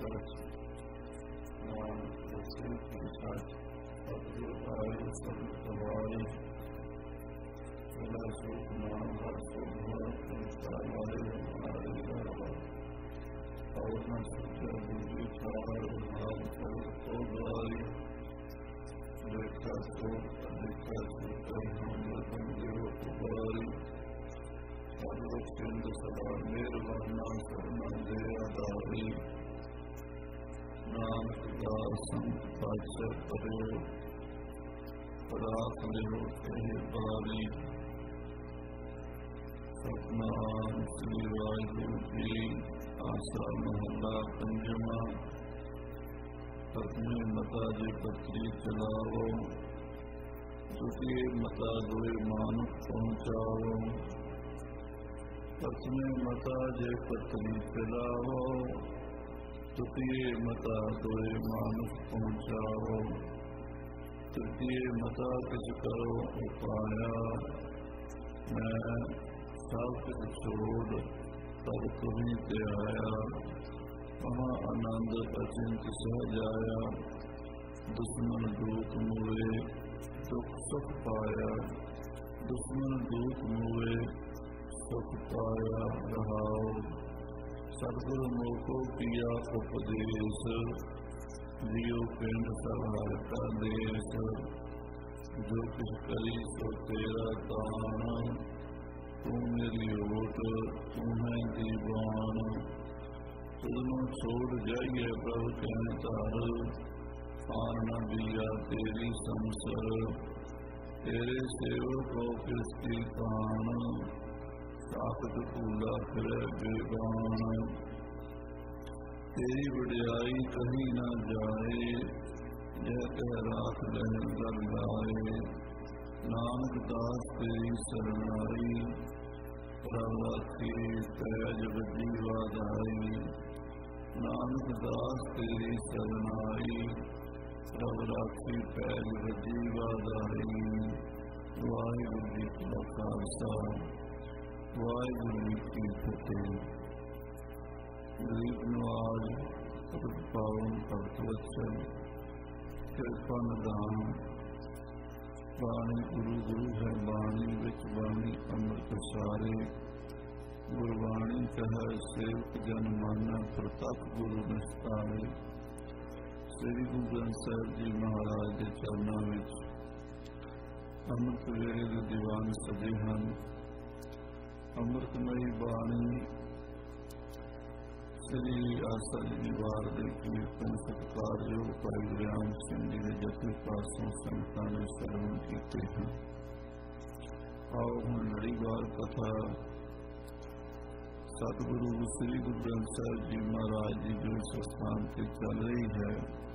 सच नानक होसी की सच सतगुर आए सब गवाए मेरा सुख नाम हर सुख वाले और न सोचा दूसरी चार नाम कर तो द्वारी देखा सो देखा सोचा हम रतन देव उबारी सर्वोच्च केंद्र सदा मेहरबाना करना दे आधारी नानक दास संत पातशाह पढ़ो पराख लिहो कहे बारी सतनाम श्री वाहिगुरु जी आसा महला पंजवा अपने मता जे पत्री चलाओ दुखी मता दोए मानुख पहुँचाओ अपने मता जे पत्री चलाओ तृतीय मता दोए मानुष पहुँचाओ तृतीय मता किस करो उपाया मैं सब कुछ छोड़ तब तुम्हें ते आया महा आनंद अचिंत सहज आया दुश्मन दूत मुए दुख सुख पाया दुश्मन दूत मुए सुख पाया रहाओ सतगुरु मोको किया उपदेश जियो पिंड सब हर का देश जो कुछ करी सो तेरा दान तू मेरी ओट तू है दीवान तुझनु छोड़ जाइए प्रभु कहन तार आन न दिया तेरी संसर तेरे सेवक को किसकी कान ताकत भूला फिर बेगान तेरी वड्याई कहीं न जाए यह कह राख रहे लग लाए नानक दास तेरी शरणाई प्रभु पैज बजी वाधाई नानक दास तेरी शरणाई प्रभु राखी पैज बजी वाधाई वाहिगुरू जी का खालसा वाहिगुरू की फतेह। गरीब नवाज भगत पावन भगत वचन कृपा निधान बाणी गुरु गुरु है बाणी विच बाणी अमृत सारे गुरबाणी कह सेवक जन माना प्रतख गुरु निस्तारे। श्री गुरु ग्रंथ साहिब जी महाराज के चरणों में अमृत वेले के दीवान सजे हैं। अमृतमयी बाणी श्री आसा जी की वार के कीर्तन सत्कारयोग भाई गुरयाम सिंह जी के जथे पासों संगतां ने श्रवण किए हैं। आओ हुण लड़ीवार कथा सतगुरु श्री गुरु ग्रंथ साहिब जी महाराज जी जो इस स्थान से चल रही है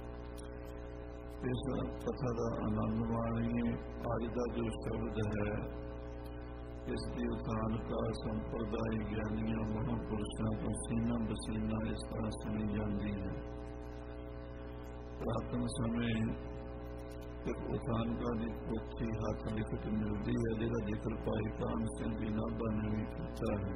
इस कथा का आनंद माणिए। अज का जो शब्द है इसकी उठान का संप्रदाय ज्ञानियों महापुरुषों को सीना बसीना इस तरह सुनी जाती है। पुरातन समय एक उठानका की पोथी हाथ लिखित मिलती है जिसका जिक्र भाई कान सिंह जी नाभा ने भी किया है।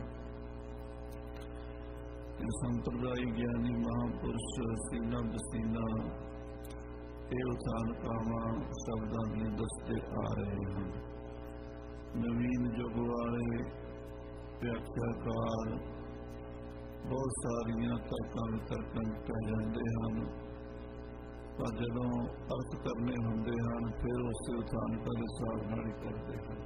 संप्रदाय ज्ञानी महापुरुष सीना बसीना ये उठानकावां शब्दों में दसते आ रहे हैं। नवीन युग वाले व्याख्याकार बहुत सारिया तर्कों वितर्कों पै जाते हैं पर जदों अर्थ करने होंगे हैं फिर उस उठानका के हिसाब नाल ही करते हैं।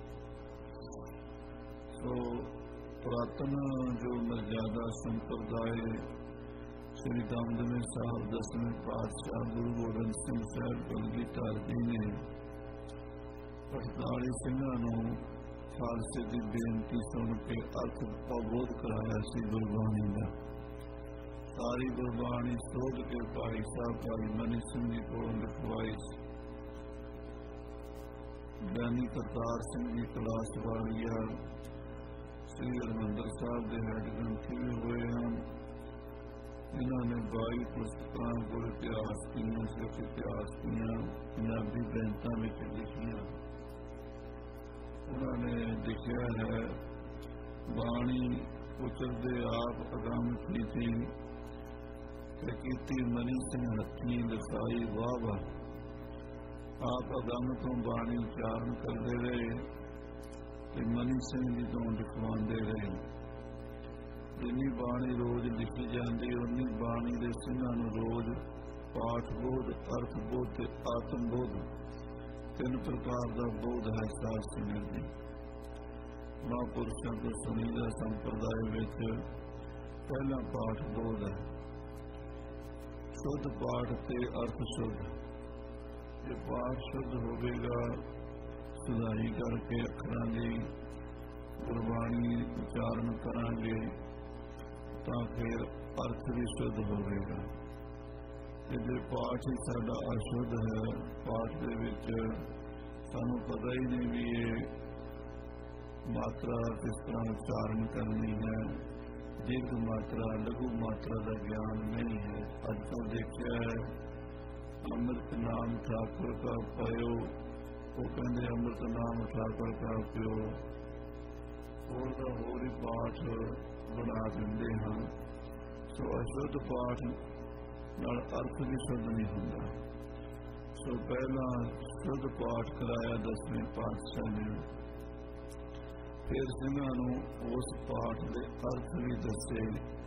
तो पुरातन जो मर्यादा संप्रदाय श्री दमदमी साहब 10वें पातशाह गुरु गोबिंद सिंह साहब कलगीधर जी ने 48 सिंहां खालसे की बेनती सुन के अर्थ अवबोध कराया सी गुरबाणी का। सारी गुरबाणी सोध के भाई साहब भाई मनी सिंह जी को लिखवाई। ज्ञानी करतार सिंह जी कलास वालिया श्री हरमंदर साहब के हैड ग्रंथी भी हुए हैं। इन्होंने 22 पुस्तकों को इतिहास की सिख इतिहास की पंजाबी बैंकों में लिखिया। उन्होंने लिखा है बाणी उचरदे आप अगम की थी ਤੇ ਕੀਤੀ ਮਨੀ ਸਿੰਘ ਹੱਥੀਂ ਲਿਖਾਈ ਵਾਹ ਵਾਹ। ਆਪ ਅਗੰਮ ਤੋਂ ਬਾਣੀ ਉਚਾਰਨ ਕਰਦੇ ਰਹੇ ਤੇ ਮਨੀ ਸਿੰਘ ਜੀ ਤੋਂ ਲਿਖਵਾਉਂਦੇ ਰਹੇ। ਜਿੰਨੀ ਬਾਣੀ ਰੋਜ਼ ਲਿਖੀ ਜਾਂਦੀ ਉਨੀ ਬਾਣੀ ਦੇ ਸਿੰਘਾਂ ਨੂੰ ਰੋਜ਼ ਪਾਠ ਬੋਧ, ਅਰਥ ਬੋਧ ਤੇ ਆਤਮ ਬੋਧ, ਤਿੰਨ ਪ੍ਰਕਾਰ ਦਾ ਬੋਧ ਅਹਿਸਾਸ ਮਿਲਦੀ। ਮਹਾਂਪੁਰਸ਼ਾਂ ਤੋਂ ਸੁਣੀਦਾ ਸੰਪਰਦਾਇ ਵਿੱਚ ਪਹਿਲਾ ਪਾਠ ਬੋਧ ਹੈ। ਸ਼ੁੱਧ ਪਾਠ ਤੇ ਅਰਥ ਸ਼ੁੱਧ। ਜੇ ਪਾਠ ਸ਼ੁੱਧ ਹੋਵੇਗਾ, ਸੁਧਾਈ ਕਰਕੇ ਅੱਖਰਾਂ ਦੀ ਗੁਰਬਾਣੀ ਉਚਾਰਨ ਕਰਾਂਗੇ ਤਾਂ ਫਿਰ ਅਰਥ ਵੀ ਸ਼ੁੱਧ ਹੋਵੇਗਾ। ਜੇ ਪਾਠ ਹੀ ਸਾਡਾ ਅਸ਼ੁੱਧ ਹੈ, ਪਾਠ ਦੇ ਵਿੱਚ ਸਾਨੂੰ ਪਤਾ ਹੀ ਨਹੀਂ ਵੀ ਇਹ ਮਾਤਰਾ ਕਿਸ ਤਰ੍ਹਾਂ ਉਚਾਰਨ ਕਰਨੀ ਹੈ, ਦੀਰਘ ਮਾਤਰਾ ਲਘੂ ਮਾਤਰਾ ਦਾ ਗਿਆਨ ਨਹੀਂ ਹੈ। ਅੱਜ ਕੱਲ੍ਹ ਦੇਖਿਆ ਹੈ ਅੰਮ੍ਰਿਤ ਨਾਮ ਠਾਕੁਰ ਕਾ ਪਇਓ, ਉਹ ਕਹਿੰਦੇ ਅੰਮ੍ਰਿਤ ਨਾਮ ਠਾਕੁਰ ਕਾ ਪਿਓ, ਹੋਰ ਦਾ ਹੋਰ ਹੀ ਪਾਠ ਬਣਾ ਦਿੰਦੇ ਹਨ। ਸੋ ਅਸ਼ੁੱਧ ਪਾਠ ਨਾਲ ਅਰਥ ਵੀ ਸ਼ੁੱਧ ਨਹੀਂ ਹੁੰਦਾ। ਸੋ ਪਹਿਲਾਂ ਸ਼ੁੱਧ ਪਾਠ ਕਰਾਇਆ ਦਸਵੇਂ ਪਾਤਸ਼ਾਹ ਨੇ, ਫਿਰ ਸਿੰਘਾਂ ਨੂੰ ਉਸ ਪਾਠ ਦੇ ਅਰਥ ਵੀ ਦੱਸੇ।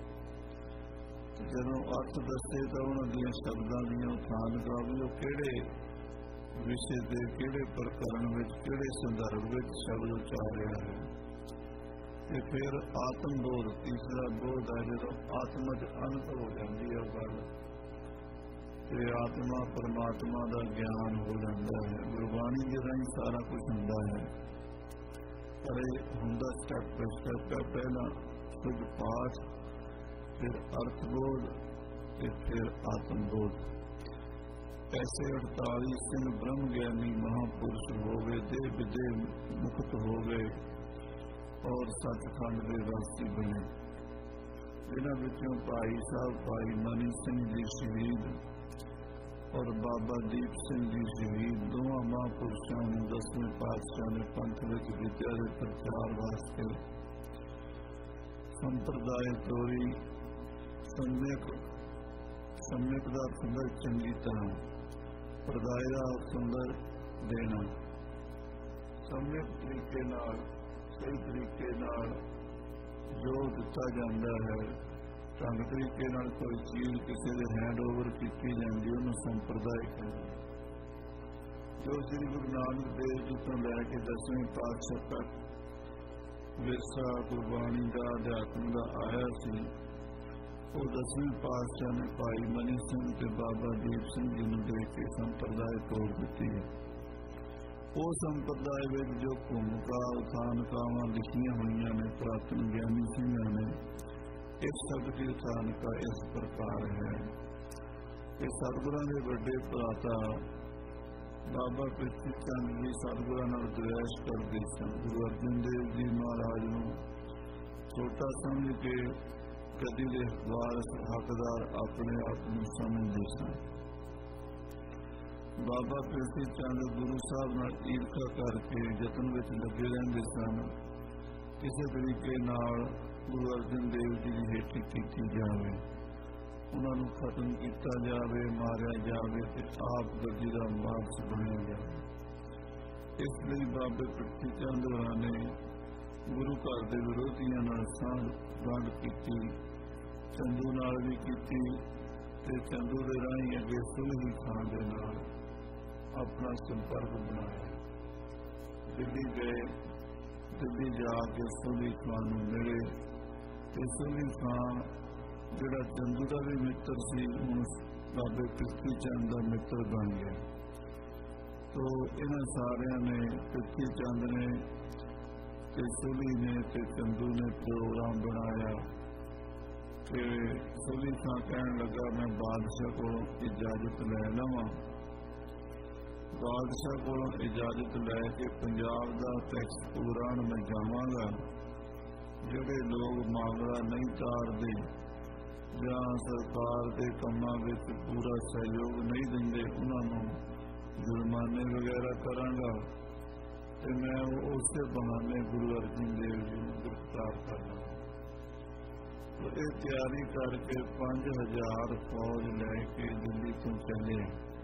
ਜਦੋਂ ਅਰਥ ਦੱਸੇ ਤਾਂ ਉਹਨਾਂ ਦੀਆਂ ਸ਼ਬਦਾਂ ਦੀਆਂ ਉਥਾਨਕਾਂ ਵੀ ਉਹ ਕਿਹੜੇ ਵਿਸ਼ੇ ਦੇ ਕਿਹੜੇ ਪ੍ਰਕਰਨ ਵਿੱਚ ਕਿਹੜੇ ਸੰਦਰਭ ਵਿੱਚ ਸ਼ਬਦ ਉਚਾਰਿਆ ਹੈ। ਤੇ ਫਿਰ ਆਤਮ ਬੋਧ, ਤੀਸਰਾ ਬੋਧ ਹੈ ਜਦੋਂ ਆਤਮਾ ਚ ਅਨੰਤ ਹੋ ਜਾਂਦੀ ਹੈ ਗੱਲ ਤੇ ਆਤਮਾ ਪਰਮਾਤਮਾ ਦਾ ਗਿਆਨ ਹੋ ਜਾਂਦਾ ਹੈ। ਗੁਰਬਾਣੀ ਦੇ ਰਾਹੀਂ ਸਾਰਾ ਕੁਝ ਹੁੰਦਾ ਹੈ, ਪਰ ਇਹ ਹੁੰਦਾ ਸਟੈਪ ਬਾਈ ਸਟੈਪ ਹੈ। ਪਹਿਲਾਂ ਸ਼ੁੱਧ ਪਾਠ, ਫਿਰ ਅਰਥ ਬੋਧ ਤੇ ਫਿਰ ਆਤਮ ਬੋਧ। ਐਸੇ 48 ਸਿੰਘ ਬ੍ਰਹਮ ਗਿਆਨੀ ਮਹਾਂਪੁਰਸ਼ ਹੋ ਗਏ, ਦੇਹ ਵਿਦੇਹ ਮੁਕਤ ਹੋ ਗਏ ਔਰ ਸੱਚਖੰਡ ਦੇ ਵਾਸੀ ਬਣੇ। ਇਹਨਾਂ ਵਿੱਚੋਂ ਭਾਈ ਸਾਹਿਬ ਭਾਈ ਮਨੀ ਸਿੰਘ ਜੀ ਸ਼ਹੀਦ ਔਰ ਬਾਬਾ ਦੀਪ ਸਿੰਘ ਜੀ ਸ਼ਹੀਦ, ਦੋਵਾਂ ਮਹਾਂਪੁਰਸ਼ਾਂ ਨੂੰ ਦਸਵੇਂ ਪਾਤਸ਼ਾਹ ਨੇ ਪੰਥ ਵਿੱਚ ਵਿਦਿਆ ਦੇ ਪ੍ਰਚਾਰ ਵਾਸਤੇ ਸੰਪਰਦਾਇ ਤੋਰੀ। ਸਮਿਕ ਦਾ ਸੁੰਦਰ ਚੰਗੀ ਤਰ੍ਹਾਂ, ਪ੍ਰਦਾਇ ਦਾ ਸੁੰਦਰ ਦੇਣਾ, ਸਮਿਕ ਤਰੀਕੇ ਨਾਲ ਸਹੀ ਤਰੀਕੇ ਨਾਲ ਜੋ ਦਿੱਤਾ ਜਾਂਦਾ ਹੈ, ਢੰਗ ਤਰੀਕੇ ਨਾਲ ਕੋਈ ਚੀਜ਼ ਕਿਸੇ ਦੇ ਹੈਂਡ ਓਵਰ ਕੀਤੀ ਜਾਂਦੀ ਉਹਨੂੰ ਸੰਪਰਦਾਇ ਕਹਿੰਦੇ। ਜੋ ਸ੍ਰੀ ਗੁਰੂ ਨਾਨਕ ਦੇਵ ਜੀ ਤੋਂ ਲੈ ਕੇ ਦਸਵੇਂ ਪਾਤਸ਼ਾਹ ਤੱਕ ਵਿਰਸਾ ਗੁਰਬਾਣੀ ਦਾ ਅਧਿਆਤਮ ਦਾ ਆਇਆ ਸੀ, ਉਹ ਦਸਵੇਂ ਪਾਤਸ਼ਾਹ ਨੇ ਭਾਈ ਮਨੀ ਸਿੰਘ ਤੇ ਬਾਬਾ ਦੀਪ ਸਿੰਘ ਜੀ ਨੂੰ ਦੇ ਕੇ ਸੰਪਰਦਾਇ ਤੋੜ ਦਿੱਤੀ ਹੈ। ਉਹ ਸੰਪਰਦਾਇ ਵਿੱਚ ਜੋ ਭੂਮਿਕਾ ਉਥਾਨਕਾਵਾਂ ਲਿਖੀਆਂ ਹੋਈਆਂ ਨੇ ਪ੍ਰਾਤਨ ਗਿਆਨੀ ਸਿੰਘਾਂ ਨੇ, ਇਸ ਸਭ ਦੀ ਉਥਾਨਕਾ ਇਸ ਪ੍ਰਕਾਰ ਹੈ ਕਿ ਸਤਿਗੁਰਾਂ ਦੇ ਵੱਡੇ ਭਰਾਤਾ ਬਾਬਾ ਪ੍ਰਿਥਵੀ ਚੰਦ ਜੀ ਸਤਿਗੁਰਾਂ ਨਾਲ ਦਵੇਸ਼ ਕਰਦੇ ਸਨ। ਗੁਰੂ ਅਰਜਨ ਦੇਵ ਜੀ ਮਹਾਰਾਜ ਨੂੰ ਛੋਟਾ ਸਮਝ ਕੇ ਗੱਦੀ ਦੇ ਵਾਰਸ ਹੱਕਦਾਰ ਆਪਣੇ ਆਪ ਨੂੰ ਸਮਝਦੇ ਸਨ। ਬਾਬਾ ਪ੍ਰਿਥਵੀ ਚੰਦ ਗੁਰੂ ਸਾਹਿਬ ਨਾਲ ਈਰਖਾ ਕਰਕੇ ਯਤਨ ਵਿੱਚ ਲੱਗੇ ਰਹਿੰਦੇ ਸਨ, ਕਿਸੇ ਤਰੀਕੇ ਨਾਲ ਗੁਰੂ ਅਰਜਨ ਦੇਵ ਜੀ ਦੀ ਹੇਠੀ ਕੀਤੀ ਜਾਵੇ, ਉਹਨਾਂ ਨੂੰ ਖਤਮ ਕੀਤਾ ਜਾਵੇ, ਮਾਰਿਆ ਜਾਵੇ ਤੇ ਆਪ ਗੱਦੀ ਦਾ ਵਾਰਸ ਬਣਿਆ ਜਾਵੇ। ਇਸ ਲਈ ਬਾਬੇ ਪ੍ਰਿਥਵੀ ਚੰਦ ਹੋਰਾਂ ਨੇ ਗੁਰੂ ਘਰ ਦੇ ਵਿਰੋਧੀਆਂ ਨਾਲ ਸਾਂਝ ਵੰਡ ਕੀਤੀ, ਚੰਦੂ ਨਾਲ ਵੀ ਕੀਤੀ ਤੇ ਚੰਦੂ ਦੇ ਰਾਹੀਂ ਅੱਗੇ ਸੁਲਹੀ ਖਾਨ ਦੇ ਨਾਲ ਆਪਣਾ ਸੰਪਰਕ ਬਣਾਇਆ। ਦਿੱਲੀ ਗਏ, ਦਿੱਲੀ ਜਾ ਕੇ ਸੁਲਹੀ ਖਾਨ ਨੂੰ ਮਿਲੇ ਤੇ ਸੁਲਹੀ ਖਾਨ ਜਿਹੜਾ ਚੰਦੂ ਦਾ ਵੀ ਮਿੱਤਰ ਸੀ, ਹੁਣ ਬਾਬੇ ਪ੍ਰਿਥਵੀ ਚੰਦ ਦਾ ਮਿੱਤਰ ਬਣ ਗਿਆ। ਤੋ ਇਹਨਾਂ ਸਾਰਿਆਂ ਨੇ, ਪ੍ਰਿਥਵੀ ਚੰਦ ਨੇ ਤੇ ਸੁਲਹੀ ਨੇ ਤੇ ਚੰਦੂ ਨੇ ਪ੍ਰੋਗਰਾਮ ਬਣਾਇਆ ਕਿ ਸੁਲਹੀ ਖਾਨ ਕਹਿਣ ਲੱਗਾ ਮੈਂ ਬਾਦਸ਼ਾਹ ਕੋਲੋਂ ਇਜਾਜ਼ਤ ਲੈ ਲਵਾਂ। ਬਾਦਸ਼ਾਹ ਕੋਲੋਂ ਇਜਾਜ਼ਤ ਲੈ ਕੇ ਪੰਜਾਬ ਦਾ ਟੈਕਸ ਪੂਰਾਣ ਮੈਂ ਜਾਵਾਂਗਾ। ਜਿਹੜੇ ਲੋਕ ਮਾਮਲਾ ਨਹੀਂ ਤਾਰਦੇ ਜਾਂ ਸਰਕਾਰ ਦੇ ਕੰਮਾਂ ਵਿੱਚ ਪੂਰਾ ਸਹਿਯੋਗ ਨਹੀਂ ਦਿੰਦੇ, ਉਹਨਾਂ ਨੂੰ ਜੁਰਮਾਨੇ ਵਗੈਰਾ ਕਰਾਂਗਾ ਤੇ ਮੈਂ ਉਸੇ ਬਹਾਨੇ ਗੁਰੂ ਅਰਜਨ ਦੇਵ ਜੀ ਨੂੰ ਗ੍ਰਿਫਤਾਰ ਕਰਨਾ। ਇਹ ਤਿਆਰੀ ਕਰਕੇ 5000 ਫੌਜ ਲੈ ਕੇ ਦਿੱਲੀ ਤੋਂ ਚੱਲੇ।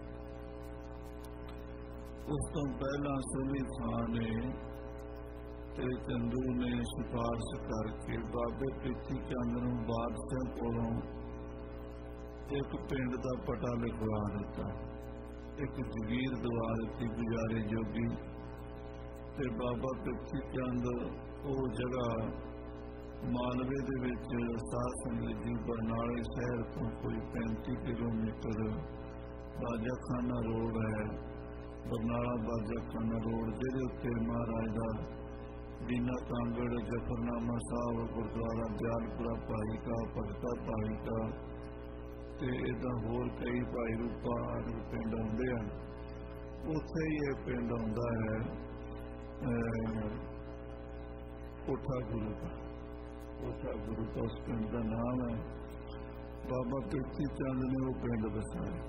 ਉਸ ਤੋਂ ਪਹਿਲਾਂ ਸੁਲੀ ਖਾਂ ਨੇ ਤੇ ਚੰਦੂ ਨੇ ਸਿਫਾਰਿਸ਼ ਕਰਕੇ ਬਾਬੇ ਪ੍ਰਿਥੀ ਚੰਦ ਨੂੰ ਬਾਦਸ਼ਾਹ ਕੋਲੋਂ ਇੱਕ ਪਿੰਡ ਦਾ ਪਤਾ ਲਿਖਵਾ ਦਿੱਤਾ, ਇੱਕ ਜ਼ਗੀਰ ਦਵਾ ਦਿੱਤੀ ਗੁਜ਼ਾਰੇ ਜੋਗੀ। ਤੇ ਬਾਬਾ ਪ੍ਰਿਥੀ ਚੰਦ ਉਹ ਜਗ੍ਹਾ ਮਾਲਵੇ ਦੇ ਵਿੱਚ ਸਾਧ ਸੰਗਤ ਜੀ ਬਰਨਾਲੇ ਸ਼ਹਿਰ ਤੋਂ ਕੋਈ 35 ਕਿਲੋਮੀਟਰ ਬਾਜਾਖਾਨਾ ਰੋਡ ਹੈ, ਬਰਨਾਲਾ ਬਾਜਾਖਾਨਾ ਰੋਡ, ਜਿਹਦੇ ਉੱਤੇ ਮਹਾਰਾਜ ਦਾ ਦੀਨਾ ਕਾਂਗੜ, ਜਫਰਨਾਮਾ ਸਾਹਿਬ, ਗੁਰਦੁਆਰਾ ਦਿਆਲਪੁਰਾ ਭਾਈ ਕਾ, ਭਗਤਾ ਭਾਈ ਕਾ ਤੇ ਇੱਦਾਂ ਹੋਰ ਕਈ ਭਾਈ ਰੂਪਾ ਆਦਿ ਪਿੰਡ ਆਉਂਦੇ ਹਨ। ਉੱਥੇ ਹੀ ਇਹ ਪਿੰਡ ਆਉਂਦਾ ਹੈ ਕੋਠਾ ਗੁਰੂ ਦਾ। ਕੋਠਾ ਗੁਰੂ ਦਾ ਉਸ ਪਿੰਡ ਦਾ ਨਾਮ ਹੈ। ਬਾਬਾ ਪ੍ਰਿਥੀ ਚੰਦ ਨੇ ਉਹ ਪਿੰਡ ਵਸਾਇਆ।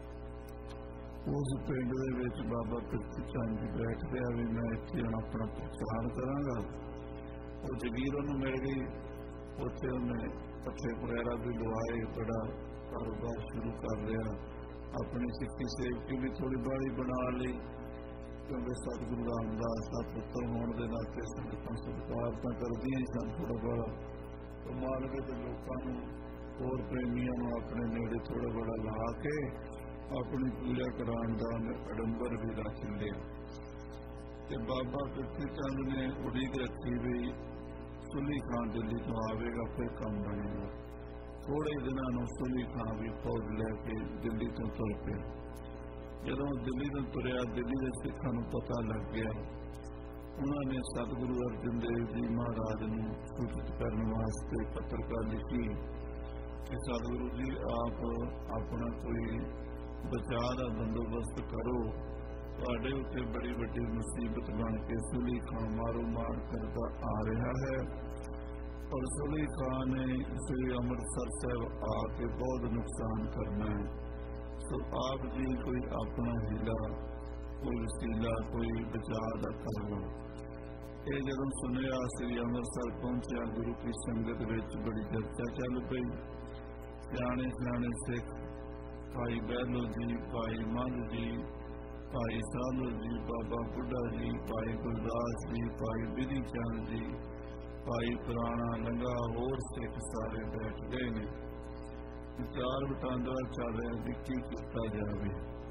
ਉਸ ਪਿੰਡ ਦੇ ਵਿੱਚ ਬਾਬਾ ਪ੍ਰਿਥੀ ਚੰਦ ਜੀ ਬੈਠ ਗਿਆ ਵੀ ਮੈਂ ਇੱਥੇ ਹੁਣ ਆਪਣਾ ਪ੍ਰਚਾਰ ਕਰਾਂਗਾ। ਉਹ ਜ਼ਗੀਰ ਉਹਨੂੰ ਮਿਲ ਗਈ, ਉੱਥੇ ਉਹਨੇ ਪੱਠੇ ਵਗੈਰਾ ਵੀ ਲਵਾਏ, ਬੜਾ ਕਾਰੋਬਾਰ ਸ਼ੁਰੂ ਕਰ ਲਿਆ। ਆਪਣੀ ਸਿੱਖੀ ਸੇਵਕੀ ਵੀ ਥੋੜੀ ਬਾਹਲੀ ਬਣਾ ਲਈ, ਕਿਉਂਕਿ ਸਤਿਗੁਰੂ ਰਾਮਦਾਸ ਦਾ ਪੁੱਤਰ ਹੋਣ ਦੇ ਨਾਤੇ ਸੰਗਤਾਂ ਸਤਿਕਾਰ ਤਾਂ ਕਰਦੀਆਂ ਹੀ ਸਨ ਥੋੜਾ ਬੜਾ। ਮਾਲਵੇ ਦੇ ਲੋਕਾਂ ਨੂੰ, ਹੋਰ ਪ੍ਰੇਮੀਆਂ ਨੂੰ ਆਪਣੇ ਨੇੜੇ ਥੋੜਾ ਬੜਾ ਲਾ ਕੇ ਆਪਣੀ ਪੂਜਾ ਕਰਾਉਣ ਦਾ ਅਡੰਬਰ ਵੀ ਰੱਖ ਲਿਆ। ਤੇ ਬਾਬਾ ਪ੍ਰਿਥੀ ਚੰਦ ਨੇ ਉਡੀਕ ਰੱਖੀ ਵੀ ਸੁਲੀ ਖਾਂ ਦਿੱਲੀ ਤੋਂ ਆਵੇਗਾ, ਫਿਰ ਕੰਮ ਬਣੇਗਾ। ਥੋੜੇ ਦਿਨਾਂ ਨੂੰ ਸੁਲੀ ਖਾਂ ਵੀ ਫੌਜ ਲੈ ਕੇ ਦਿੱਲੀ ਤੋਂ ਤੁਰ ਪਿਆ। ਜਦੋਂ ਦਿੱਲੀ ਤੋਂ ਤੁਰਿਆ, ਦਿੱਲੀ ਦੇ ਸਿੱਖਾਂ ਨੂੰ ਪਤਾ ਲੱਗ ਗਿਆ। ਉਹਨਾਂ ਨੇ ਸਤਿਗੁਰੂ ਅਰਜਨ ਦੇਵ ਜੀ ਮਹਾਰਾਜ ਨੂੰ ਸੂਚਿਤ ਕਰਨ ਵਾਸਤੇ ਪੱਤਰਕਾਰ ਲਿਖੀ ਕਿ ਸਤਿਗੁਰੂ ਜੀ ਆਪ ਆਪਣਾ ਕੋਈ ਬਚਾਅ ਦਾ ਬੰਦੋਬਸਤ ਕਰੋ, ਤੁਹਾਡੇ ਉੱਤੇ ਬੜੀ ਵੱਡੀ ਮੁਸੀਬਤ ਬਣ ਕੇ ਸੁਲੀ ਖਾਂ ਮਾਰੋ ਮਾਰ ਕਰਦਾ ਆ ਰਿਹਾ ਹੈ। ਔਰ ਸੁਲੀ ਖਾਂ ਨੇ ਸ੍ਰੀ ਅੰਮ੍ਰਿਤਸਰ ਸਾਹਿਬ ਆ ਕੇ ਬਹੁਤ ਨੁਕਸਾਨ ਕਰਨਾ ਹੈ। ਸੋ ਆਪ ਜੀ ਕੋਈ ਆਪਣਾ ਹੀਲਾ, ਕੋਈ ਵਸੀਲਾ, ਕੋਈ ਬਚਾਅ ਦਾ ਕਰ ਲਓ। ਇਹ ਜਦੋਂ ਸੁਣਿਆ, ਸ੍ਰੀ ਅੰਮ੍ਰਿਤਸਰ ਪਹੁੰਚਿਆ, ਗੁਰੂ ਕੀ ਸੰਗਤ ਵਿੱਚ ਬੜੀ ਚਰਚਾ ਚੱਲ ਪਈ। ਸਿਆਣੇ ਸਿਆਣੇ ਸਿੱਖ ਭਾਈ ਬਹਿਲੋ ਜੀ, ਭਾਈ ਮੰਝ ਜੀ, ਭਾਈ ਸਾਲੋ ਜੀ, ਬਾਬਾ ਬੁੱਢਾ ਜੀ, ਭਾਈ ਗੁਰਦਾਸ ਜੀ, ਭਾਈ ਬਿਧੀ ਚੰਦ ਜੀ, ਭਾਈ ਪੁਰਾਣਾ ਲੰਗਾ, ਹੋਰ ਸਿੱਖ ਸਾਰੇ ਬੈਠ ਗਏ ਨੇ। ਵਿਚਾਰ ਵਟਾਂਦਰਾ ਚੱਲ ਰਿਹਾ ਵੀ ਕੀ ਕੀਤਾ ਜਾਵੇ।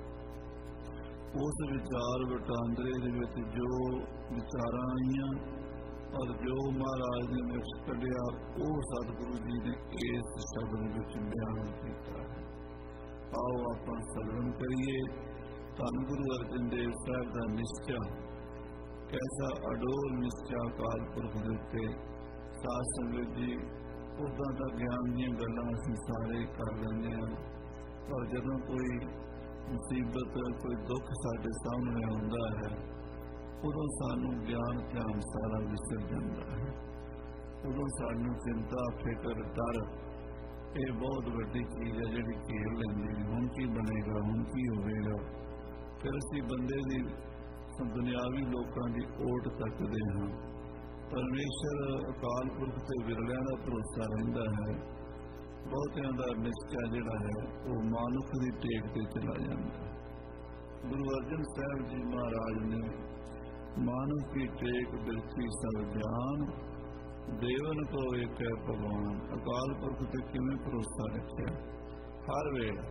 ਉਸ ਵਿਚਾਰ ਵਟਾਂਦਰੇ ਦੇ ਵਿੱਚ ਜੋ ਵਿਚਾਰਾਂ ਆਈਆਂ ਔਰ ਜੋ ਮਹਾਰਾਜ ਨੇ ਨਕਸ਼ ਕੱਢਿਆ, ਉਹ ਸਤਿਗੁਰੂ ਜੀ ਨੇ ਇਸ ਸ਼ਬਦ ਵਿੱਚ ਬਿਆਨ ਕੀਤਾ ਹੈ। ਆਓ ਆਪਾਂ ਸਰਵਣ ਕਰੀਏ। ਧੰਨ ਗੁਰੂ ਅਰਜਨ ਦੇਵ ਸਾਹਿਬ ਦਾ ਨਿਸ਼ਚਾ, ਕੈਸਾ ਅਡੋਲ ਨਿਸ਼ਚਾ ਅਕਾਲ ਪੁਰਖ ਦੇ ਉੱਤੇ। ਸਾਧ ਸੰਗਤ ਜੀ, ਉਦਾਂ ਤਾਂ ਗਿਆਨ ਦੀਆਂ ਗੱਲਾਂ ਅਸੀਂ ਸਾਰੇ ਕਰ ਲੈਂਦੇ ਹਾਂ, ਪਰ ਜਦੋਂ ਕੋਈ ਮੁਸੀਬਤ, ਕੋਈ ਦੁੱਖ ਸਾਡੇ ਸਾਹਮਣੇ ਆਉਂਦਾ ਹੈ, ਉਦੋਂ ਸਾਨੂੰ ਗਿਆਨ ਧਿਆਨ ਸਾਰਾ ਵਿਸਰ ਜਾਂਦਾ ਹੈ। ਉਦੋਂ ਸਾਨੂੰ ਚਿੰਤਾ, ਫਿਕਰ, ਡਰ, ਇਹ ਬਹੁਤ ਵੱਡੀ ਚੀਜ਼ ਹੈ ਜਿਹੜੀ ਘੇਰ ਲੈਂਦੀ ਹੈ। ਹੁਣ ਕੀ ਬਣੇਗਾ, ਹੁਣ ਕੀ ਹੋਵੇਗਾ। ਫਿਰ ਅਸੀਂ ਬੰਦੇ ਦੀ, ਦੁਨਿਆਵੀ ਲੋਕਾਂ ਦੀ ਓਟ ਤੱਕਦੇ ਹਾਂ। ਪਰਮੇਸ਼ਰ ਅਕਾਲ ਪੁਰਖ ਤੇ ਵਿਰਲਿਆਂ ਦਾ ਭਰੋਸਾ ਰਹਿੰਦਾ ਹੈ। ਬਹੁਤਿਆਂ ਦਾ ਨਿਸ਼ਚਾ ਜਿਹੜਾ ਹੈ ਉਹ ਮਾਨੁਖ ਦੀ ਟੇਕ ਤੇ ਚਲਾ ਜਾਂਦਾ। ਗੁਰੂ ਅਰਜਨ ਸਾਹਿਬ ਜੀ ਮਹਾਰਾਜ ਨੇ ਮਾਨੁਖ ਦੀ ਟੇਕ ਬਿਰਥੀ ਸਭ ਜਾਨ, ਦੇਵਨ ਕੋ ਏਕ ਹੈ ਭਗਵਾਨ। ਅਕਾਲ ਪੁਰਖ ਤੇ ਕਿਵੇਂ ਭਰੋਸਾ ਰੱਖਿਆ। ਹਰ ਵੇਲੇ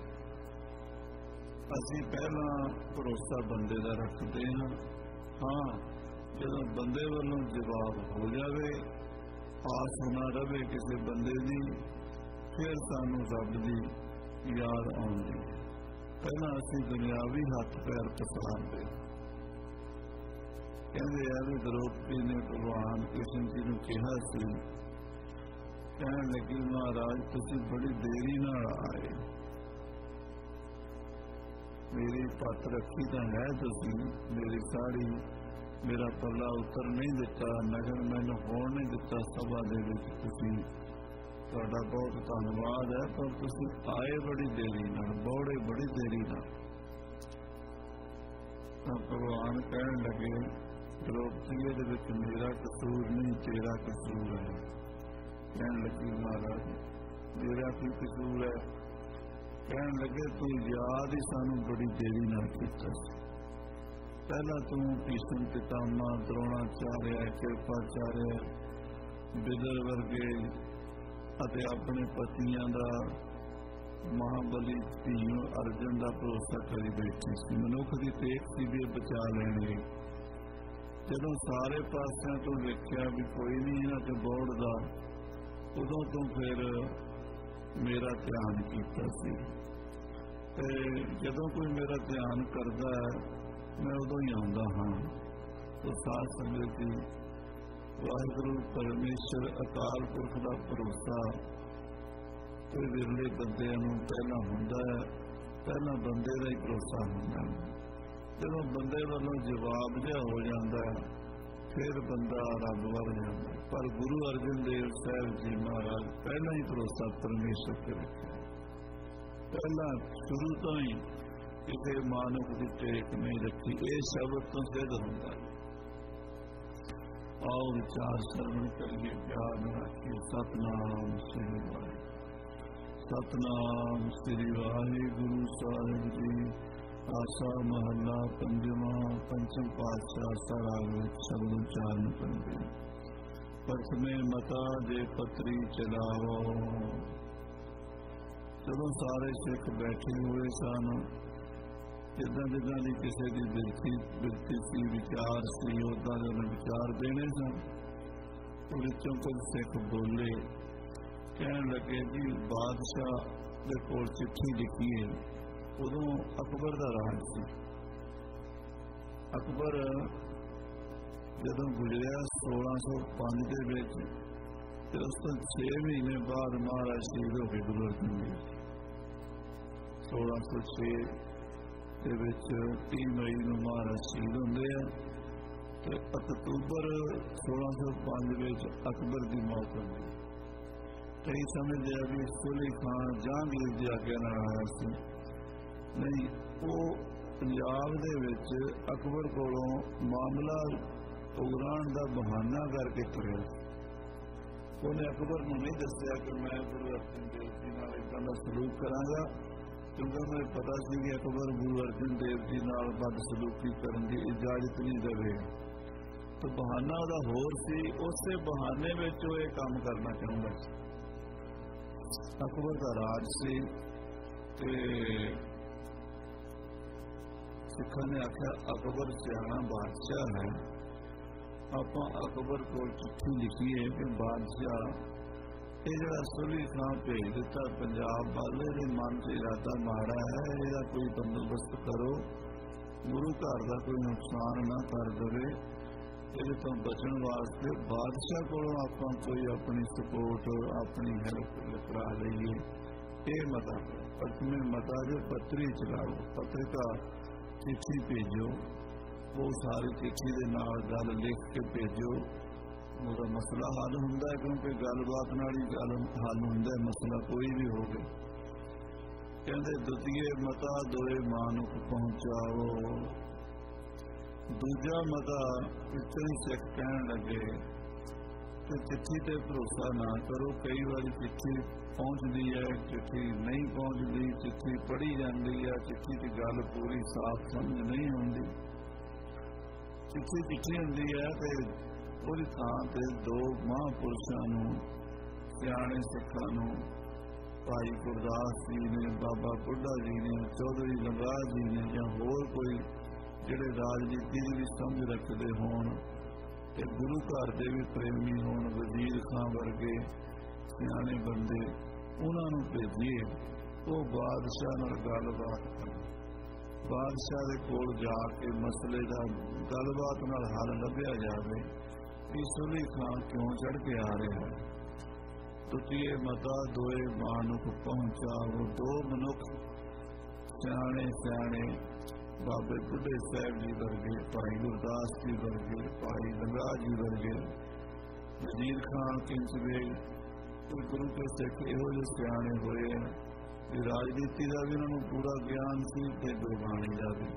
ਅਸੀਂ ਪਹਿਲਾਂ ਭਰੋਸਾ ਬੰਦੇ ਦਾ ਰੱਖਦੇ ਹਾਂ। ਜਦੋਂ ਬੰਦੇ ਵੱਲੋਂ ਜਵਾਬ ਹੋ ਜਾਵੇ, ਆਸ ਨਾ ਰਵੇ ਕਿਸੇ ਬੰਦੇ ਦੀ, ਫਿਰ ਸਾਨੂੰ ਰੱਬ ਦੀ ਯਾਦ ਆਉਂਦੀ ਹੈ। ਪਹਿਲਾਂ ਅਸੀਂ ਦੁਨਿਆਵੀ ਹੱਥ ਪੈਰ ਪਸਾਰਦੇ। ਕਹਿੰਦੇ ਆ ਵੀ ਦ੍ਰੋਪਦੀ ਨੇ ਭਗਵਾਨ ਕ੍ਰਿਸ਼ਨ ਜੀ ਨੂੰ ਕਿਹਾ ਸੀ, ਕਹਿਣ ਲੱਗੀ ਮਹਾਰਾਜ ਤੁਸੀਂ ਬੜੀ ਦੇਰੀ ਨਾਲ ਆਏ, ਮੇਰੀ ਪੱਤ ਰੱਖੀ ਤਾਂ ਹੈ ਤੁਸੀਂ, ਮੇਰੀ ਸਾੜੀ, ਮੇਰਾ ਪੱਲਾ ਉੱਤਰ ਨਹੀਂ ਦਿੱਤਾ, ਨਗਰ ਮੈਨੂੰ ਹੋਣ ਨਹੀਂ ਦਿੱਤਾ ਸਭਾ ਦੇ ਵਿੱਚ। ਤੁਸੀਂ, ਤੁਹਾਡਾ ਬਹੁਤ ਧੰਨਵਾਦ ਹੈ, ਪਰ ਤੁਸੀਂ ਆਏ ਬੜੀ ਦੇਰੀ ਨਾਲ, ਬੌੜੇ ਬੜੀ ਦੇਰੀ ਨਾਲ। ਤਾਂ ਭਗਵਾਨ ਕਹਿਣ ਲੱਗੇ, ਦ੍ਰੋਪਦੀ ਦੇ ਵਿੱਚ ਮੇਰਾ ਕਸੂਰ ਨਹੀਂ, ਤੇਰਾ ਕਸੂਰ ਹੈ। कहन लगी महाराज मेरा की कसूर है। कहन लगे तू याद ही सानू बड़ी देरी नाल कीता सी। पहला तू भीष्म पितामह द्रोणाचार्य कृपाचार्य बिदर वर्गे अते अपने पतियां दा महाबली धीओ अर्जन का भरोसा करी बैठी सी। मनुख की टेक सी भी बचा लेंगे। जदों सारे पासियां तो वेख्या भी कोई नहीं इन्हां ते दौड़दा, उदों तो फिर मेरा ध्यान कीता सी। ते जदों कोई मेरा ध्यान करदा है मैं उदों ही आउंदा हाँ। तो साथ संगत जी वाहिगुरू परमेश्वर अकाल पुरख का भरोसा कोई विरले बंदे पहला हुंदा है, पहला बंदे का ही भरोसा हुंदा है। जदों बंदे वालों जवाब जिहा हो जाता है फिर बंदा रब वल जाता है। पर गुरु अर्जन देव साहब जी महाराज पहला ही भरोसा परमेश्वर ते रखिया, पहला शुरू तो ही किसी मानव की टेक नहीं रखी। ये शब्द तो सिद्ध होता है। आओ विचार श्रवण करिए, प्यार रखिए। सतनाम श्री वाहिगुरू, सतनाम श्री वाहिगुरू साहिब जी। आसा महला पंजवा पंचम पातशाह सराग शब्द उच्चारण करते। प्रथमे मता दे पत्री चलाओ। जदों सारे सिख बैठे हुए सन, जिदा जिदा की किसी की बिरती सी विचार सी उदा के उन्हें विचार देने सन। विचों कुछ सिख बोले, कहन लगे जी बादशाह के कोल चिट्ठी लिखी है। उदों अकबर का राज सी। अकबर जदों गुजरिया 1605 के विच, ते उस तो 6 महीने बाद महाराज शहीद हो गए गुरु अर्जन देव। 1606 के विच 30 मई को महाराज शहीद होंदे आ ते अक्तूबर 1605 विच अकबर की मौत होंदी। कई समझते हैं भी सुली खान जहांगीर की आग्या नाल आया सी। नहीं, वो पंजाब दे विच अकबर कोलों मामला उगराण का बहाना करके तुरिया। उन्हें अकबर को नहीं दसिया कि मैं गुरु अर्जन देव जी नाल इदां दा सलूक करांगा, क्योंकि मैं पता सी कि अकबर गुरु अर्जन देव जी नाल बदसलूकी करन दी इजाजत नहीं देवेगा। तो बहाना उहदा होर सी, उसे बहाने विच वो ये काम करना चाहुंदा सी। अकबर का राज सी ते सिखां ने आख्या अकबर सियाणा बादशाह है, आपां अकबर को चिट्ठी लिखी है कि बादशाह ये जो सुली खां भेज दिता पंजाब वाले दे मन से इरादा माड़ा है, इसका कोई बंदोबस्त करो, गुरु घर का कोई नुकसान ना कर दे। ये तो बचन वास्ते बादशाह को आप कोई अपनी सपोर्ट अपनी हेल्प करा लीए। ये मता प्रथमे मता जो पत्री चलाओ, पत्रिका चिट्ठी भेजो, वो सारी चिट्ठी के नाल गल लिख के भेजो। ਉਹਦਾ मसला हल ਹੁੰਦਾ, क्योंकि गलबात नाल ही गल हल ਹੁੰਦਾ, मसला कोई भी हो गए। कहते द्वितीय मता दोए मानुख पहुंचाओ। दूजा मता इतनी सिख कहन लगे कि चिट्ठी ते भरोसा ना करो। कई बार चिट्ठी पहुंचती है, चिट्ठी नहीं पहुंचती, चिट्ठी पढ़ी जाती है, चिट्ठी की गल पूरी साफ समझ नहीं आती। चिट्ठी होंदी है तो ਉਹਦੀ ਥਾਂ ਤੇ ਦੋ ਮਹਾਂਪੁਰਸ਼ਾਂ ਨੂੰ, ਸਿਆਣੇ ਸਿੱਖਾਂ ਨੂੰ, ਭਾਈ ਗੁਰਦਾਸ ਜੀ ਨੇ, ਬਾਬਾ ਬੁੱਢਾ ਜੀ ਨੇ, ਚੌਧਰੀ ਲੰਗਾਹ ਜੀ ਨੇ, ਜਾਂ ਹੋਰ ਕੋਈ ਜਿਹੜੇ ਰਾਜਨੀਤੀ ਦੀ ਵੀ ਸਮਝ ਰੱਖਦੇ ਹੋਣ ਤੇ ਗੁਰੂ ਘਰ ਦੇ ਵੀ ਪ੍ਰੇਮੀ ਹੋਣ, ਵਜ਼ੀਰ ਖਾਂ ਵਰਗੇ ਸਿਆਣੇ ਬੰਦੇ, ਉਹਨਾਂ ਨੂੰ ਭੇਜੀਏ। ਉਹ ਬਾਦਸ਼ਾਹ ਨਾਲ ਗੱਲਬਾਤ ਕਰਨ, ਬਾਦਸ਼ਾਹ ਦੇ ਕੋਲ ਜਾ ਕੇ ਮਸਲੇ ਦਾ ਗੱਲਬਾਤ ਨਾਲ ਹੱਲ ਲੱਭਿਆ ਜਾਵੇ कि सुली खां क्यों चढ़ के आ रहा है। तृतीय मता दोए मानुख पहुंचाओ। दो मनुख सियाणे सियाणे बाबे बुढ़े साहब जी वर्गे, भाई गुरदास जी वर्गे, भाई लंगाह जी वर्गे, वजीर खां किंचबेग, गुरु के सिख इहो ਜਿਹੇ सियाणे होए कि राजनीति का भी उन्होंने पूरा ज्ञान सी ते गुरबाणी का भी।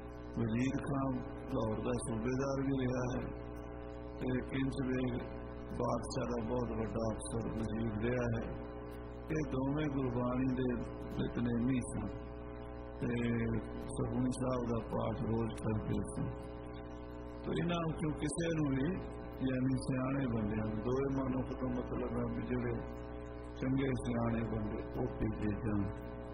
वजीर खां लाहौर का सूबेदार भी रहा है, किंचबेग बादशाह का बहुत बड़ा अफसर वजीर रहा है। ये दोवें गुरबाणी के नितनेमी सन ते सुखमनी साहब का पाठ रोज करते सन। तो इन्हों चों किसी नूं भी यानी सियाणे बंदे दोए मनुख तो मतलब है भी जिहड़े चंगे सियाणे बंदे वो भेजे जान।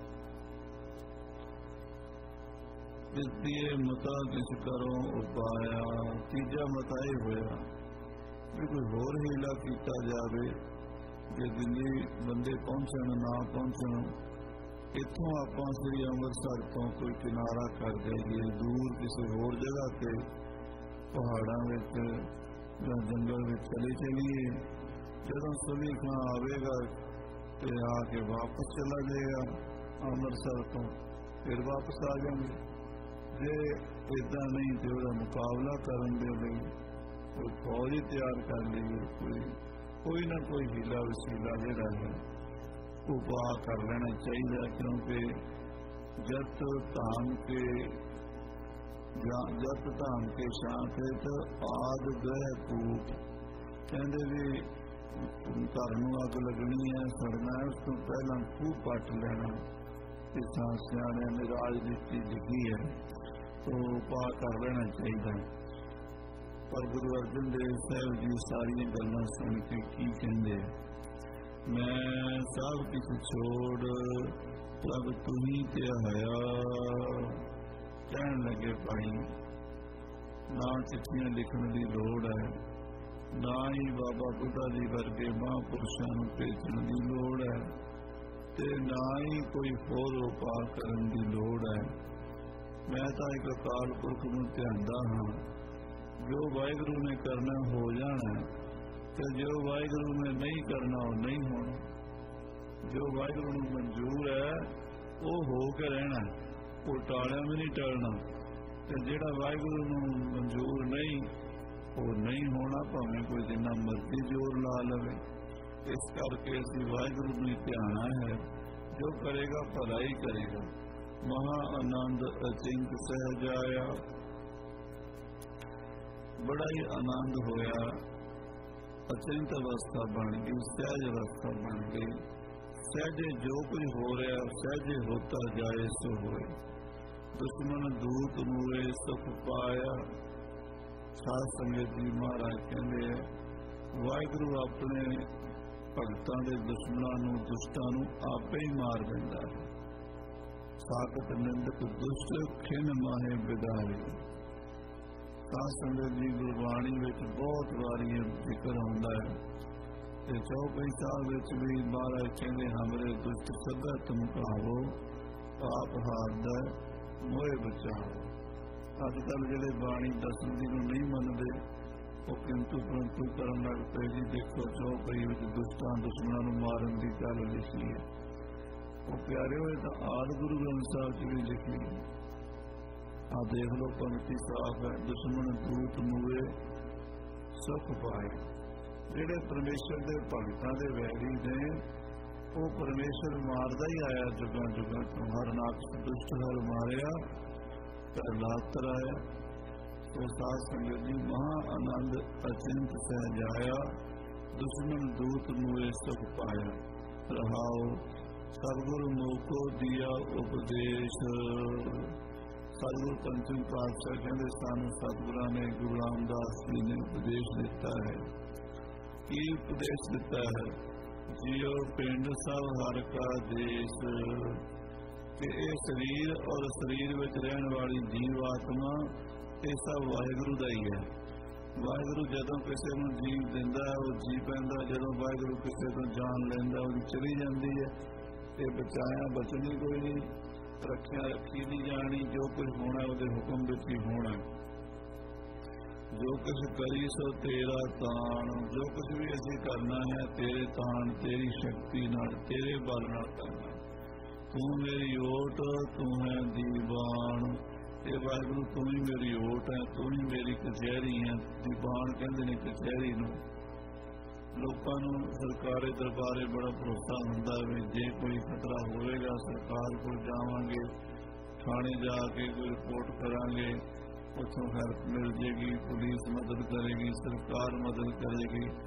जिसदिए मता किस करो उपाया, तीजा मता यह होया भी कोई होर हीला किया जाए जे दिल्ली बंदे पहुंचण ना पहुंचण। इत्थों आपां श्री अमृतसर तो कोई किनारा कर जाइए दूर किसी होर जगह से पहाड़ां विच जां जंगल में चले चलिए। जदों सुली खां आवेगा तो आके वापस चला जाएगा अमृतसर तो, फिर वापस आ जाएंगे। जे इदा नहीं तो वह मुकाबला करने के लिए कोई फौज ही तैयार कर लीए, कोई ना कोई हीला वसीला जोड़ा है वो पा कर लेना चाहिए। क्योंकि जत धाम के शांत तो आद ग्रह कूट कहते भी घर में अग लगनी है सड़ना है, उस तो पहला खूह पट लेना। इस सियाणे ने राजनीति लिखी है तो पा कर लेना चाहिए। पर गुरु अर्जन देव साहब जी सारिया गल्लां सुन के की कहते, मैं सब कुछ छोड़ तब तुही ते आया। कहन लगे भाई ना चिट्ठियां लिखने की लोड़ है, ना ही बाबा बुढ़ा जी वर्गे महापुरुषों को भेजने की लोड़ है, ते ना ही कोई होर उपाय करने की लोड़ है। मैं तो एक अकाल पुरख नूं ध्यानदा हाँ, जो वाहिगुरू ने करना हो जाना, तो जो वाहिगुरू ने नहीं करना वो नहीं होना। जो वाहिगुरू नूं मंजूर है वो हो के रहना, वो टालिया भी नहीं टलना। तो जिहड़ा वाहिगुरू नूं मंजूर नहीं वो नहीं होना, भावें कोई जिन्ना मर्जी जोर ला लवे। इस करके असीं वाहिगुरू नूं ध्याना है, जो करेगा भला ही करेगा। महा आनंद अचिंत सहज आया, बड़ा ही आनंद होया। अचिंत अवस्था बन गई, सहज अवस्था बन गई। सहजे जो कुछ हो रहा सहजे होता जाए सो होए। दुश्मन दूत मूए सुख पाया। साध संगत जी महाराज कहते वाहिगुरू अपने भगतां दे दुश्मनां नूं दुष्टां नूं आपे ही मार दिंदा है। साकत निंदक दुष्ट खिन माहे बिदारी। साध संगत जी गुरबाणी में बहुत बारी जिक्र होंदा है ते चौपाई साहब विच भी महाराज कहते हमरे दुष्ट सदा धमकावो पाप हारदा मोए बचाओ। अजकल जिहड़े बाणी दसन दी नूं नहीं मनदे वो किंतु परंतु करन लग पए जी। देखो चौपाई विच दुष्टां दुश्मनां नूं मारन दी गल लिखी है। वो प्यारे हुए तो आदि गुरु ग्रंथ साहब जी भी लिखी। आ देख लो पंक्ति साफ है, दुश्मन दूत मूए सुख पाए। जेड़े परमेश्वर के भगतां दे वैरी ने वो परमेश्वर मारदा ही आया जुगां जुगां तो। हर नाक्ष दुष्ट हर मारिया प्रहलाद आया। तो साध संगत जी महा आनंद अचिंत सहज आया, दुश्मन दूत मूए सुख पाया। रहाओ सतगुरु मोको दिया उपदेश। सतगुरु पंचम पातशाह कहते सानू सतगुरां ने गुरु रामदास जी ने उपदेश दिता है। की उपदेश दिता है? जियो पिंड सब हर का देश। कि ये शरीर और शरीर में रहने वाली जीव आत्मा ये सब वाहिगुरू का ही है। वाहिगुरू जदों किसी को जीव दिंदा है वो जी पैंदा, जदों वाहिगुरू किसी को जान लैंदा वो चली जाती है। ये बचाया बचनी कोई नहीं, रखिया रखी नहीं जानी। जो कुछ होना वो हुक्म विच ही होना। जो कुछ करी सो तेरा तान। जो कुछ भी असीं करना है तेरे तान तेरी शक्ति नाल तेरे बल नाल करना। तू मेरी ओट तू है दीवान। ये वाहिगुरू तू ही मेरी ओट है, तू ही मेरी कचहरी है। दीवान कहते ने कचहरी नूं। लोगों को सरकारी दरबारे बड़ा भरोसा होंदा है जे कोई खतरा होएगा सरकार को जावांगे, थाने जाके कोई रिपोर्ट करांगे, उत्थों हेल्प मिल जाएगी, पुलिस मदद करेगी, सरकार मदद करेगी।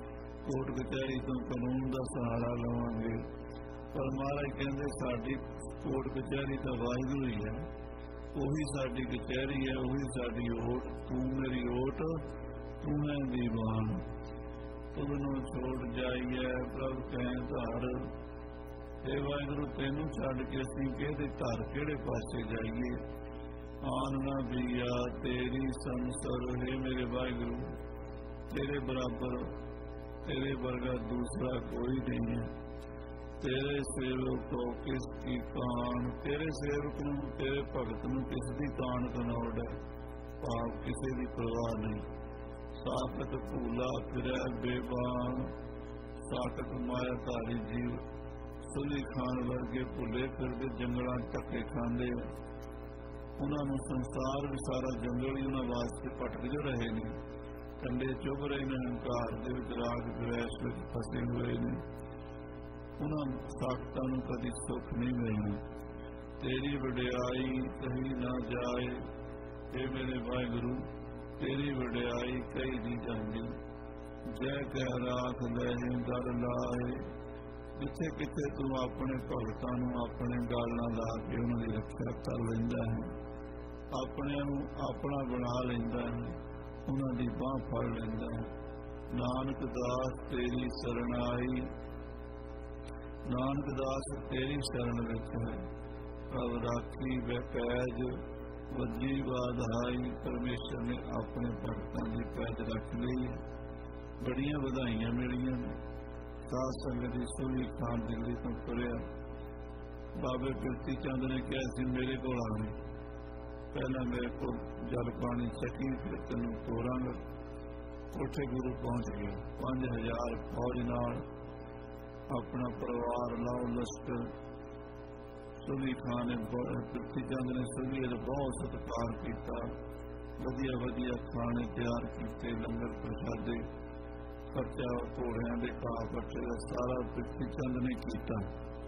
ਕੋਰਟ ਕਚਹਿਰੀ ਤੋਂ ਕਾਨੂੰਨ ਦਾ ਸਹਾਰਾ ਲਵਾਂਗੇ, ਪਰ ਮਹਾਰਾਜ ਕਹਿੰਦੇ ਸਾਡੀ ਕੋਰਟ ਕਚਹਿਰੀ ਤਾਂ ਵਾਹਿਗੁਰੂ ਹੀ ਹੈ, ਉਹੀ ਸਾਡੀ ਕਚਹਿਰੀ ਹੈ, ਉਹੀ ਸਾਡੀ ਓਟ। ਤੂੰ ਮੇਰੀ ਓਟ, ਤੂੰ ਹੈ ਦੀਵਾਨ, ਤੁਧਨੂੰ ਛੋੜ ਜਾਈਏ ਪ੍ਰਭ ਕਹਿ ਧਾਰ। हे ਵਾਹਿਗੁਰੂ ਤੈਨੂੰ ਛੱਡ ਕੇ ਅਸੀਂ ਕਿਹਦੇ ਘਰ ਕਿਹੜੇ ਪਾਸੇ ਜਾਈਏ। ਆਨ ਨਾ ਬੀਆ ਤੇਰੀ ਸੰਸਰ, ਹੈ ਮੇਰੇ ਵਾਹਿਗੁਰੂ ਤੇਰੇ ਬਰਾਬਰ तेरे वर्गा दूसरा कोई नहीं है। तेरे सेवक को किस की कान, तेरे सेवक नूं तेरे भगत नूं किस दी कान कनौड़ है, पाप किसी की परवाह नहीं। साकत भूला फिरै बेबान, साकत माया धारी जीव, सुली खान वर्गे भुले फिरदे जंगलां धक्के खांदे। उन्होंने संसार भी सारा जंगल ही उन्होंने वास्ते भटकदे रहे ने, कंडे चुभ रहे ने, हंकार दे विच राग द्वेष विच फसे हुए ने। उन्होंने साकतां नूं कदी सुख नहीं मिलना। तेरी वडियाई कही ना जाए, हे मेरे वाहिगुरू तेरी वडियाई कही नहीं जाती। जय कह राख लहे गल लाए, जिथे किथे तू अपने भगतां नूं अपने गल नाल ला के उन्हां दी रक्षा कर लैंदा है, अपने नूं अपना बना लैंदा है, उन्हां दी बांह फड़ लैंदा है। नानक दास तेरी शरण आई, नानक दास तेरी शरण विच है, प्रभ राखी वैपैज वजी वाधाई। परमेश्वर ने अपने भगतां दी पैज रख लई है। बड़ियां वधाइयां मिलियां ने। साध संगत दी सुली खान दिल्ली तो तुरिया, बाबे पिरती चंद ने कहा सी मेरे को आवे, पहला मेरे को जल पानी छकी, फिर तेनों तोरांगा। कोठे गुरु पहुंच गए, 5000 फौज नाल अपना परिवार लाओ लश्कर। सुली खान ने पिरती चंद ने सुली का बहुत सत्कार किया, वधिया वधिया खाने तैयार किए, लंगर प्रसादे, खर्चा घोड़िया के घाह पट्टे का सारा पिरती चंद ने किया।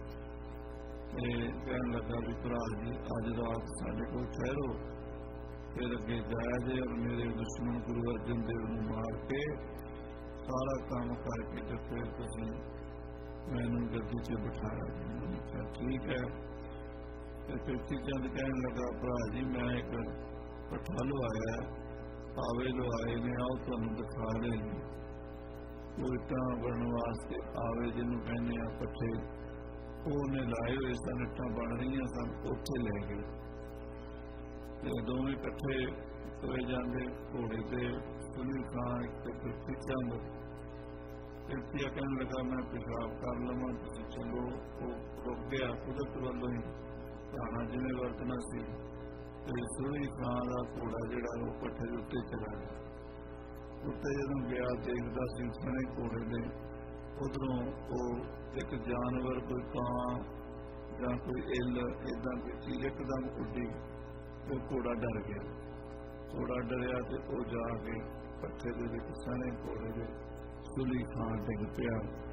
कहन लगा भी भरा जी अज रात साढ़े को ठहरो, फिर अगे जाया जे और मेरे दुश्मन गुरु अर्जन देव नूं मार के सारा काम करके तो फिर तुसीं मैनूं गद्दी च बिठाया। मैंने कहा ठीक है। पिरती चंद कहन लगा भरा जी मैं एक पट्ठा लवाया, आवे लवाए ने, आओ तुहानूं दिखा रहे हैं। वो इट्टां बनने वास्ते आवे जिन्हों कहने आ पट्ठे, उन्हें लाए हुए सन, इट्टां बन रही सन, उत्थे लै गए। दोवें इकट्ठे तुरे जाते घोड़े से, सुली खान एक पिरती चंद। पिरतिया कहने लगा मैं पेशाब कर लवां, तुसीं चलो। वो रुक गया, कुदरत वालों ही धाना जिन्हें वरतना सी। सुली खान का घोड़ा जिहड़ा वो पट्ठे के उत्ते चला गया। उत्ते जदों गया देखदा सी सने घोड़े दे उधरों वो एक जानवर, कोई कां या कोई इल इदा कोई चीज एकदम उड्डी, तो घोड़ा डर गया। घोड़ा डरिया तो वो जाके पट्ठे के सने घोड़े के सुली खान डिग पिया।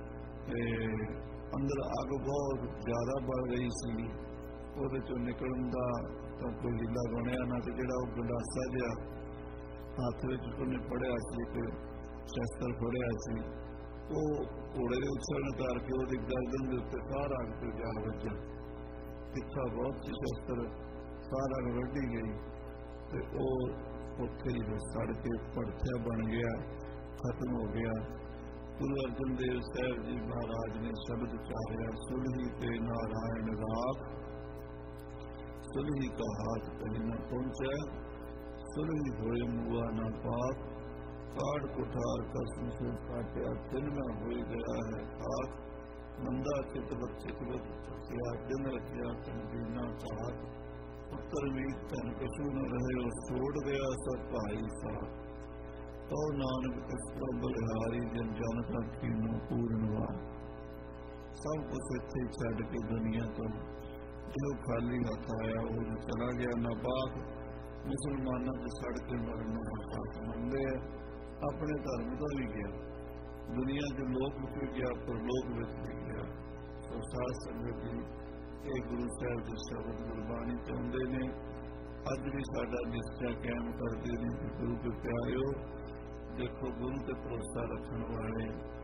अंदर अग बहुत ज्यादा बढ़ गई सी, ਉਹਦੇ ਚੋਂ ਨਿਕਲਣ ਦਾ ਤਾਂ ਕੋਈ ਹੀਲਾ ਬਣਿਆ ਨਾ। ਤੇ ਜਿਹੜਾ ਉਹ ਗੰਡਾਸਾ ਜਿਹਾ ਹੱਥ ਵਿੱਚ ਉਹਨੇ ਫੜਿਆ ਸੀ, ਤੇ ਸ਼ਸਤਰ ਫੜਿਆ ਸੀ, ਉਹ ਘੋੜੇ ਦੇ ਉਛਲਣ ਕਰਕੇ ਉਹਦੀ ਗਰਦਨ ਦੇ ਉੱਤੇ ਸਾਰਾ ਅੱਗ ਤੇ ਜਾ ਵੱਜਿਆ। ਪਿੱਛਾ ਬਹੁਤ ਸੀ ਸ਼ਸਤਰ, ਸਾਰਾ ਅੱਗ ਵੱਢੀ ਗਈ ਤੇ ਉਹ ਉੱਥੇ ਹੀ ਸੜ ਕੇ ਭੜਥਿਆ ਬਣ ਗਿਆ, ਖਤਮ ਹੋ ਗਿਆ। ਗੁਰੂ ਅਰਜਨ ਦੇਵ ਸਾਹਿਬ ਜੀ ਮਹਾਰਾਜ ਨੇ ਸ਼ਬਦ ਉਚਾਰਿਆ, ਸੁਲਹੀ ਤੇ ਨਾਰਾਇਣ ਰਾਖ, सुलही का हाथ कहीं न पहुंचा, सुलही होए मुआ न पाप, काट कुठार कसम से काटा दिन में हो गया है खाक। मंदा चितवत चितवत रखिया दिन रखिया कंदीना चाहत, पुत्र मीत धन कछु न रहे और छोड़ गया सब भाई साथ। तो नानक किसका बलिहारी जन जानता कीनो पूर्णवान। सब कुछ इत्थे छड़ के दुनिया तो जो खाली हथ आया वो जो चला गया। नापाक मुसलमानों के सड़ के मरण नापाक मंनते हैं, अपने धर्म का भी गया, दुनिया के लोक भी गया, परलोक भी गया। तो साध संगत जी ये गुरु साहब के शब्द गुरबाणी चाहते हैं, अज भी साडा निश्चय कायम करते हैं कि गुरु के प्यारिओ देखो, गुरु के भरोसा रखने वाले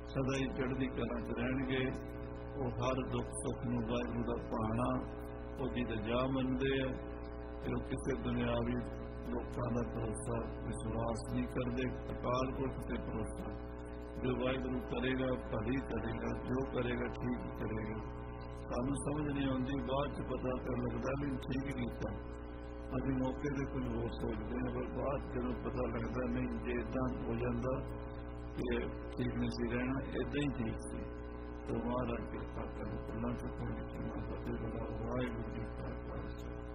ਸਦਾ ਹੀ ਚੜ੍ਹਦੀ ਕਲਾ 'ਚ ਰਹਿਣਗੇ। ਉਹ ਹਰ ਦੁੱਖ ਸੁੱਖ ਨੂੰ ਵਾਹਿਗੁਰੂ ਦਾ ਭਾਣਾ ਉਹਦੀ ਰਜਾ ਮੰਨਦੇ ਆ ਤੇ ਉਹ ਕਿਸੇ ਦੁਨਿਆਵੀ ਲੋਕਾਂ ਦਾ ਭਰੋਸਾ ਵਿਸ਼ਵਾਸ ਨਹੀਂ ਕਰਦੇ। ਅਕਾਲ ਪੁਰਖ ਤੇ ਭਰੋਸਾ, ਜੋ ਵਾਹਿਗੁਰੂ ਕਰੇਗਾ ਭਲੀ ਕਰੇਗਾ, ਜੋ ਕਰੇਗਾ ਠੀਕ ਹੀ ਕਰੇਗਾ। ਸਾਨੂੰ ਸਮਝ ਨਹੀਂ ਆਉਂਦੀ, ਬਾਅਦ 'ਚ ਪਤਾ ਤਾਂ ਲੱਗਦਾ ਵੀ ਠੀਕ ਕੀਤਾ। ਅਸੀਂ ਮੌਕੇ 'ਤੇ ਕੁਝ ਹੋਰ ਸੋਚਦੇ ਹਾਂ, ਪਰ ਬਾਅਦ ਜਦੋਂ ਪਤਾ ਲੱਗਦਾ ਨਹੀਂ ਜੇ ਇੱਦਾਂ ਹੋ ਜਾਂਦਾ ਕਿ ਠੀਕ ਨਹੀਂ ਸੀ ਰਹਿਣਾ, ਇੱਦਾਂ ਹੀ ਠੀਕ ਸੀ। तो महाराज कृपा करो, वाहिगुरू जी का खालसा।